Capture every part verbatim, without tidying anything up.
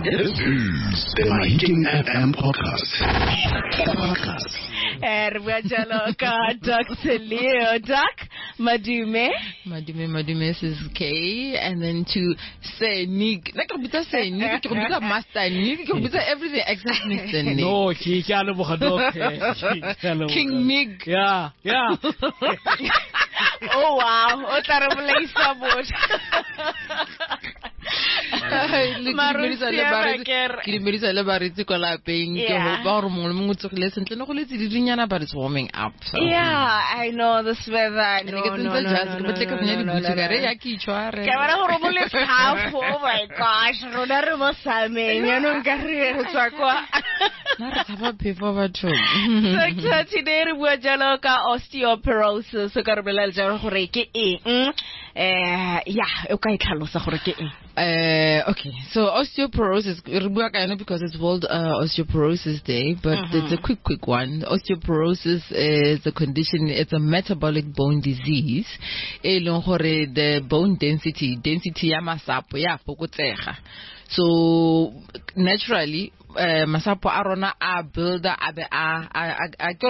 This is the Mahikeng F M podcast. Podcast. Erwajaloka, Doctor Leo, Doc, Madume. Madume, Madume is K, and then to say Nick. Like a bit of say Nick, a bit of master Nick, a bit of everything except Mister Nick. No, he can't have King Nick. Yeah, yeah. Oh wow, what terrible sabot. Kilimberisa le baritse kwa lapeng ke ho ba re mo mo tsogile sentle no go letse di dinyana but it's warming up. Yeah, I know this weather. No, no, no, no, no, but like no, no, no, ya ki tshware. Ke bara go mo le half. Oh my gosh, rona re mo sameng ya no nka re re tswa kwa. Na re tsaba phefo batho. Doctor today re bua jalo ka osteoporosis so ka re bolela jalo gore ke eng. Eh yeah, o ka itlhalosa gore ke eng. Uh, okay, so osteoporosis, because it's World uh, Osteoporosis Day, but mm-hmm. it's a quick, quick one. Osteoporosis is a condition, it's a metabolic bone disease. The bone density, density ya masapo ya fokotsega. So naturally, uh, masapo a rona a builder a a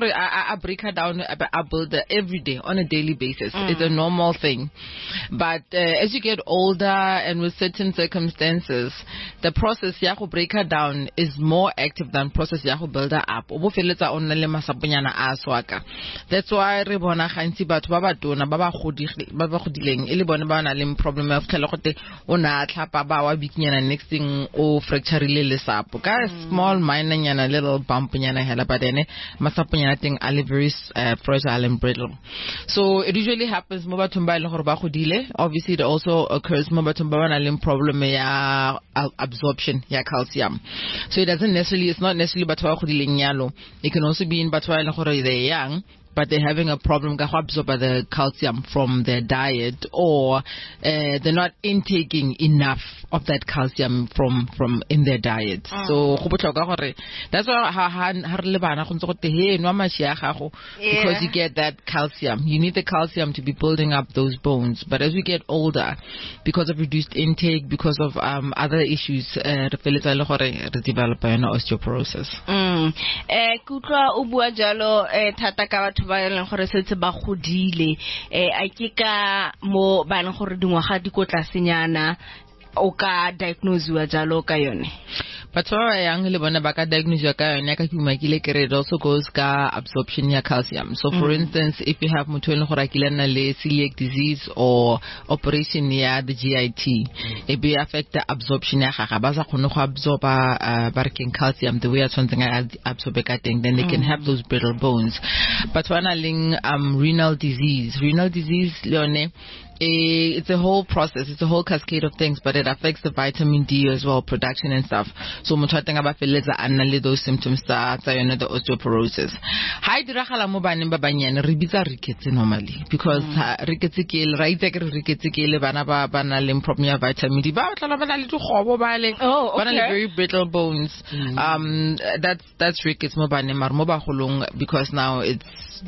a a break down a builder every day on a daily basis. Mm. It's a normal thing, but uh, as you get older and with certain circumstances, the process ya go break down is more active than process ya go builder up. O bo feletsa o nna le masaponyana a swaka. That's why re bona gantsi batho ba ba tona ba ba godile ba ba godileng e le bone ba na le problem of tlhalogote o na tlhapa ba wa bikinyana next thing o fracture le lesapo ka small minor nyana little bump nyana hela but then masapo nyana thing are very uh, fragile and brittle. So it usually happens mo bathong ba ile gore ba godile. Obviously it also occurs mo bathong ba ba na le problem ya absorption ya calcium. So it doesn't necessarily, it's not necessarily batho ba godileng nyalo. It can also be in batho ba ile gore they're young but they're having a problem ka go absorb the calcium from their diet, or uh, they're not intaking enough of that calcium from from in their diet. Mm. So go botlhokwa gore that's why ha ha re le bana go ntse go te he nwa mashi a gago because you get that calcium. You need the calcium to be building up those bones. But as we get older, because of reduced intake, because of um, other issues, re feletsa le gore re develop osteoporosis. Mm. Eh kutlwa o bua jalo eh thata ka batho ba ile gore setse ba godile eh a ke ka mo ba le gore dingwaga di ko tlasenyana o ka diagnose wa jalo ka yone. But so young le bona ba ka diagnose ka yone ka kumakile ke it also goes ka absorption ya calcium. So for mm. instance, if you have motho le gore akile na le celiac disease or operation ya the G I T, mm. it be affect the absorption ya gaga ba sa kgone go absorba uh, barking calcium the way a tshwantseng a absorb ka teng, then they mm. can have those brittle bones. But when ling um renal disease, renal disease leone it's a whole process, it's a whole cascade of things, but it affects the vitamin D as well, production and stuff. So motho a teng ba feletsa a nna le those symptoms tsa tsa yone the osteoporosis. Ha e diragala mo baneng ba banyane re bitsa rickets normally because mm. rickets ke le ra itse ke rickets ke le bana ba ba na le problem ya vitamin D ba tla ba na le digobo ba le ba na le very brittle bones. Mm. Um that's that's rickets mo baneng mar mo ba golong because now it's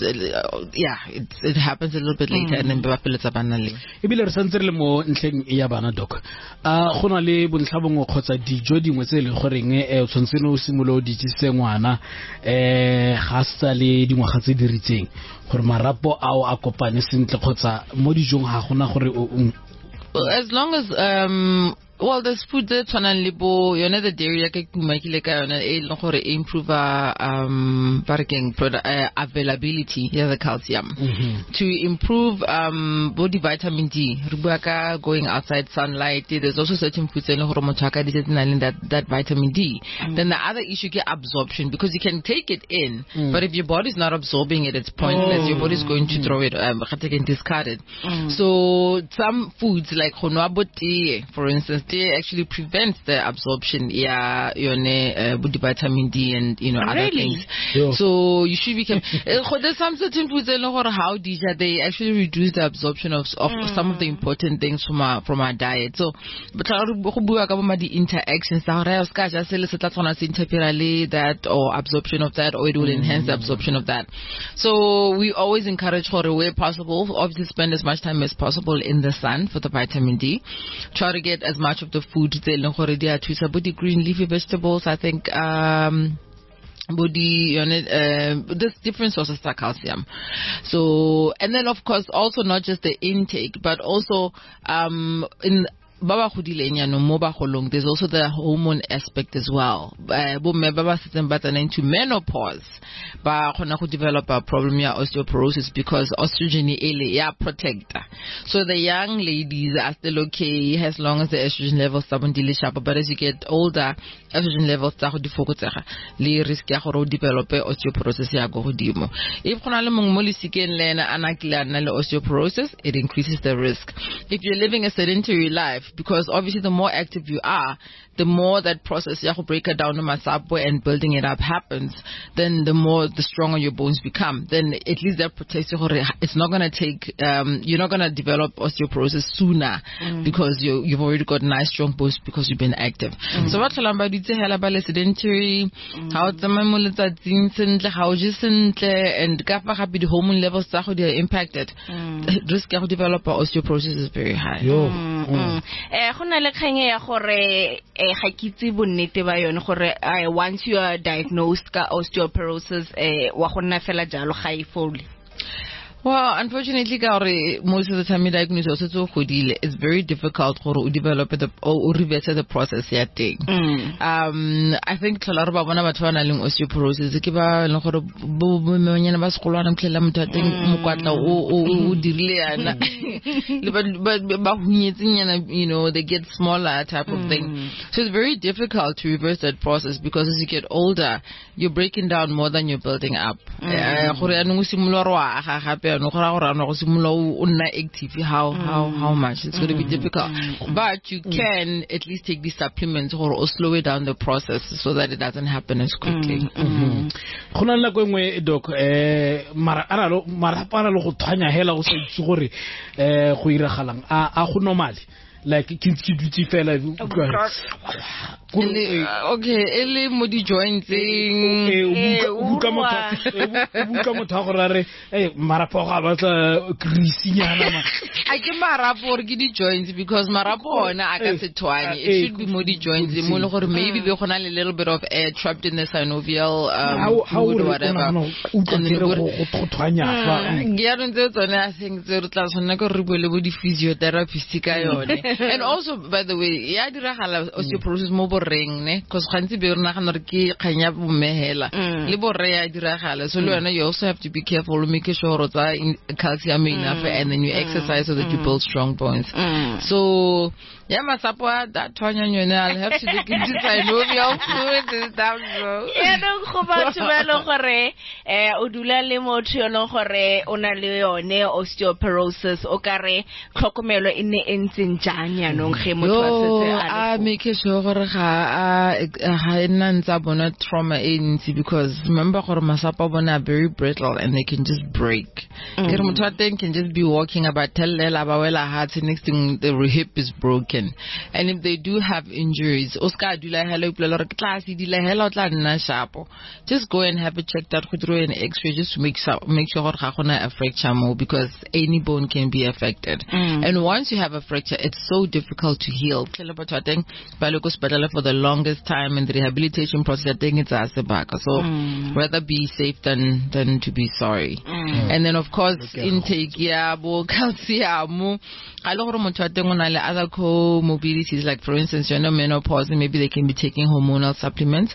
uh, yeah it it happens a little bit later mm. and then ba feletsa ba na le ebile re santse le mo ntleng ya bana doc a gona le bontlhabongo kgotsa dijo dingwe tse le goreng e tshwantse no simolo di tse ngwana eh ga sa le dingwaga tse diritseng gore marapo ao a kopane sentle kgotsa mo dijong ga gona gore as long as um well, there's food that tshwana libo yone the dairy ya ke kumakile ka yone e le gore improve um barking product uh, availability ya the calcium mm-hmm. to improve um body vitamin D re bua ka going outside sunlight. There's also certain foods in gore motho ka ditse nang that that vitamin D. Mm-hmm. Then the other issue ke absorption, because you can take it in mm. but if your body is not absorbing it, it's pointless. Oh. Your body is going to throw it um can discard it. Mm. So some foods like honwaboti, for instance, they actually prevents the absorption yeah yone uh, vitamin D and you know oh, other really? things. Yeah. So you should become uh, there's some certain foods that how these are they actually reduce the absorption of of mm. some of the important things from our from our diet. So but the interactions that or absorption of that, or it will enhance the absorption of that. So we always encourage for where possible obviously spend as much time as possible in the sun for the vitamin D. Try to get as much much of the food tse leng gore di a thusa bo di green leafy vegetables. I think um body unit uh, there's different sources of calcium. So and then of course also not just the intake but also um in Baba Khudilenya no moba holong, there's also the hormone aspect as well. Uh, bo me baba sitting back into menopause, ba khona go develop a problem ya osteoporosis because estrogen ele ya protector. So the young ladies are still okay as long as the estrogen levels stubborn sharp, but as you get older, estrogen levels tsa go di fokotsega le risk ya go develop osteoporosis ya go godimo. If khona le mong mo le sikeng lena anakila na le osteoporosis, it increases the risk. If you're living a sedentary life, because obviously the more active you are, the more that process ya go break it down to masapo and building it up happens, then the more the stronger your bones become. Then at least that protects you. It's not going to take um you're not going to develop osteoporosis sooner mm. because you you've already got nice strong bones because you've been active. Mm. So what talamba ditse hela ba le sedentary how tsamamo le tsatsing sentle how just sentle and ka fa gape di hormone levels tsa go di are impacted, mm. risk ya go develop osteoporosis is very high. Yo. Mm. Mm. Eh gona le khanye ya gore eh ga kitse bonnete ba yone gore once you are diagnosed ka osteoporosis eh wa gonna fela jalo ga e fole. Well, unfortunately, most of the time, it's very difficult to develop the or reverse the process. Mm. Um, I think a lot of people have osteoporosis. They you know, they get smaller type of thing. So it's very difficult to reverse that process because as you get older, you're breaking down more than you're building up. No active how how how much it's going to be difficult, but you can at least take these supplements or, or slow it down the process so that it doesn't happen as quickly. Khona la go ngwe doc eh mara ana lo mara para lo go thanya hela go se itse gore eh go iragalang a a go normally like kids duty fela okay ele mo di jointsing e buka motho e buka motho go rare eh marapo ga ba tla krisinyana ma a ke marapo ke di joints because marapo ona a ka se twanye it should be mo di joints mo le gore maybe be gona a little bit of air trapped in the synovial um fluid or whatever o tlile go go twanya fa ya ntse tsone I think tse re tla sonna go re bole bo di physiotherapist ka yone. And also by the way ya diragala osteoporosis mo ring ne because khantsi be rena gana re ke khanya bo mehela le bo re ya diragala so le wena you also have to be careful to make sure that calcium enough and then you exercise so that you build strong bones. So yeah, masapo that twanya nyone I'll have to look into synovial fluid and stuff so yeah no go ba tshwelo gore eh o dula le motho yo no gore ona le yone osteoporosis o kare tlhokomelo e ne entseng jang ya no ge motho a setse a make sure gore ga a nna bona trauma agency because remember gore masapo bona are very brittle and they can just break. Ke motho a teng can just be walking about tell lela ba wela heart next thing the hip is broken. And if they do have injuries, just go and have it checked out through an X-ray just to make sure make sure a fracture more because any bone can be affected. Mm. And once you have a fracture, it's so difficult to heal. For the longest time and the rehabilitation process, I think it's as a back. So mm. rather be safe than than to be sorry. Mm. And then of course intake yeah, calcium. Other comorbidities, like for instance, you know, menopause, maybe they can be taking hormonal supplements.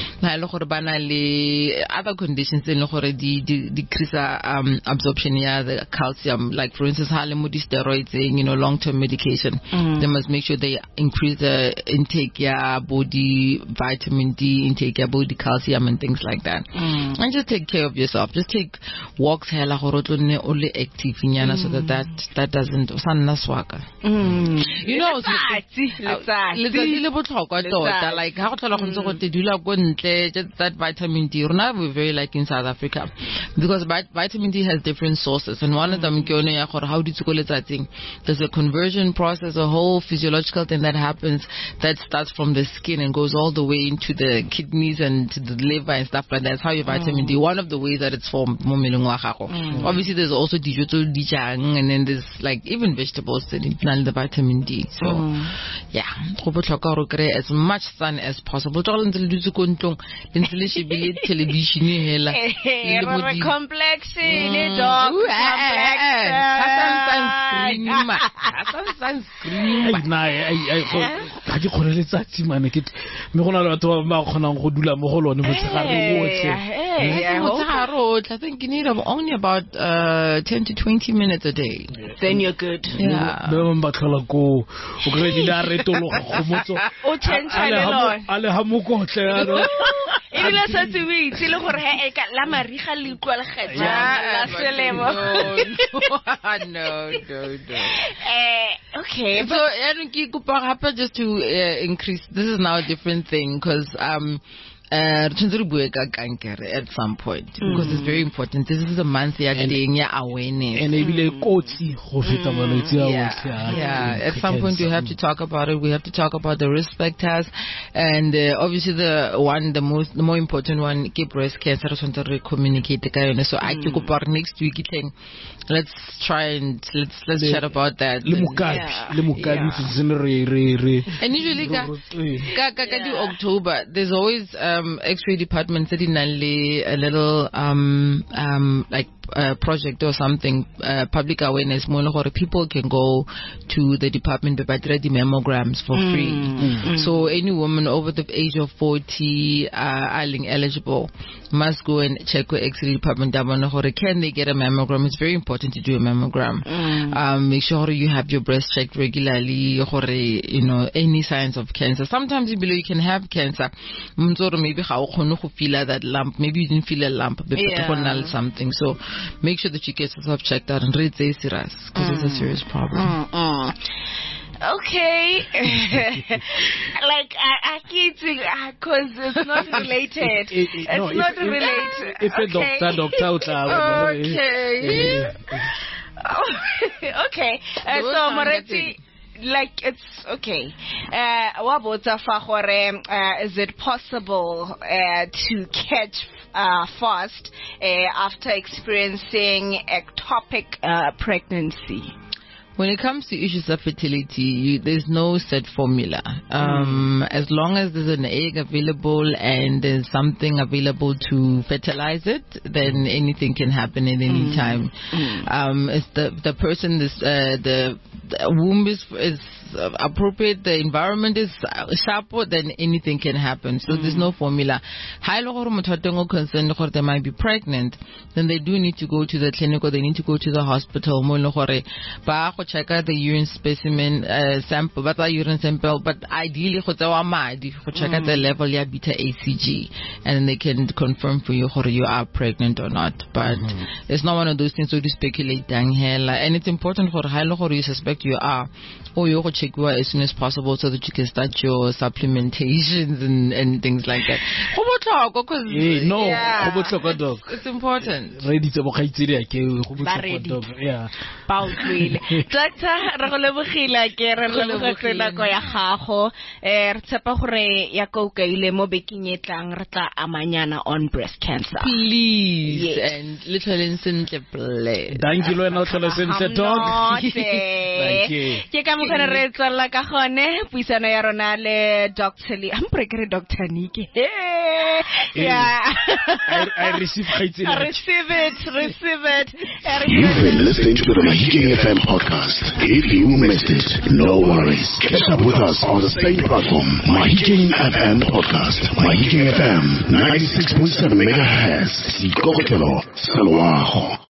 Mm. Other conditions, they decrease um, absorption, yeah, the calcium. Like for instance, steroids, you know, long-term medication. Mm. They must make sure they increase the intake, yeah, body vitamin D intake, yeah, body calcium and things like that. Mm. And just take care of yourself. Just take walks, hella only active, mm. so that that, that doesn't. Mm. You know, like how that vitamin D. We're very like in South Africa because vitamin D has different sources, and one of them, how do you call it? I think there's a conversion process there's a whole physiological thing that happens that starts from the skin and goes all the way into the kidneys and to the liver and stuff like that. That's how your vitamin D. One of the ways that it's formed. Mm. Obviously, there's also digital dijang, and then there's like even vegetables that need the vitamin D. So, mm. yeah, as much sun as possible. Television, complex, I think you need only about uh, ten to twenty minutes a day. Then you're good. Yeah. No, no, no. Uh, okay. So, just to uh, increase, this is now a different thing because um. Uh, at some point because mm. it's very important. This is a month yeah awareness and mm. yeah, yeah. At some point we have to talk about it. We have to talk about the risk factors, and uh, obviously the one, the most, the more important one, keep breast cancer. So communicate. So I keep up next week. Let's try and let's let's the, chat about that. Yeah. And usually, ka, ka, ka, ka, October, there's always um, X-ray department sitting a little um um like uh, project or something, uh, public awareness. People can go to the department but the mammograms for mm. free. Mm. So any woman over the age of forty, uh, eligible, must go and check with X-ray department. Can they get a mammogram? It's very important to do a mammogram. Mm. Um, make sure you have your breast checked regularly. You know, any signs of cancer. Sometimes you believe you can have cancer. Maybe how feel that lump. Maybe you didn't feel a lump, but yeah. something. So make sure that you get yourself checked out and read this because mm. it's a serious problem. Mm, mm. Okay. Like I, I can't because it's not related. it, it, it's no, not if, related. If okay. a doctor, doctor. Okay. Okay. Uh, so Moretti, like it's okay. Uh, what about uh, is it possible uh, to catch uh, fast uh, after experiencing ectopic uh, pregnancy? When it comes to issues of fertility, you, there's no set formula. Um, mm. As long as there's an egg available and there's something available to fertilize it, then anything can happen at any mm. time. Mm. Um, if the the person is uh, the, the womb is is appropriate, the environment is sharp, then anything can happen. So mm. there's no formula. High concerned they might be pregnant, then they do need to go to the clinic or they need to go to the hospital. Check out the urine specimen uh, sample, but the urine sample, but ideally check out the level of beta A C G, and then they can confirm for you whether you are pregnant or not. But mm. it's not one of those things to speculate. And it's important for how you suspect you are, or you check you as soon as possible so that you can start your supplementations and, and things like that. Hey, no, yeah, it's, it's important. Yeah. Doctor, re go lebogile ke re lebogela go ya gago eh re tshepa gore ya go kaile mo beking e tlang re tla amanyana on breast cancer. Please. Yes. And little sentle play. Thank you Lena little sentle dog. Thank you. Ke ka mo kana re tsalla ka gone puisano ya rona le Doctor Lee. I'm breaking Doctor Niki. Yeah. I, I receive it. Receive it. Receive it. You've been listening to the Mahikeng F M podcast. If you missed it, no worries. Catch up with us on the same platform. Mahikeng F M podcast. Mahikeng F M ninety-six point seven megahertz. Sikokelo Salwaho.